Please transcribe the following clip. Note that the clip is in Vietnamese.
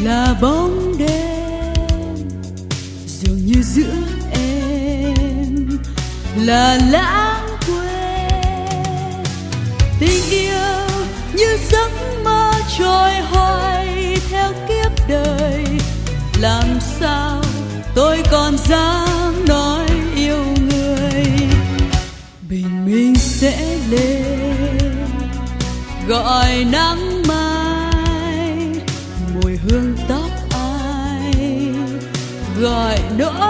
là bóng đêm, dường như giữa em là lãng quên. Tình yêu như giấc mơ trôi hoài theo kiếp đời, làm sao tôi còn dám nói yêu người. Bình minh sẽ lên gọi nắng mai, mùi hương tóc ai gọi nỗi